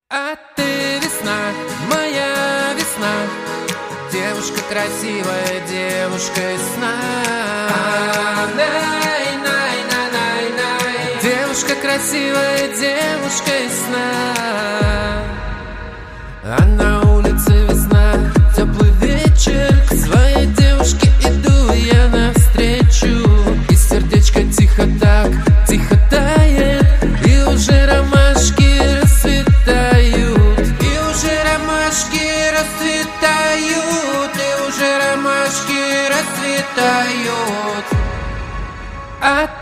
А ты весна, моя весна, девушка красивая, девушка из сна. Девушка красивая, девушка из сна. А на улице весна, теплый вечер, к своей девушке иду я навстречу. И сердечко тихо так, тихо тает, и уже ромашки расцветают. И уже ромашки расцветают, и уже ромашки расцветают. А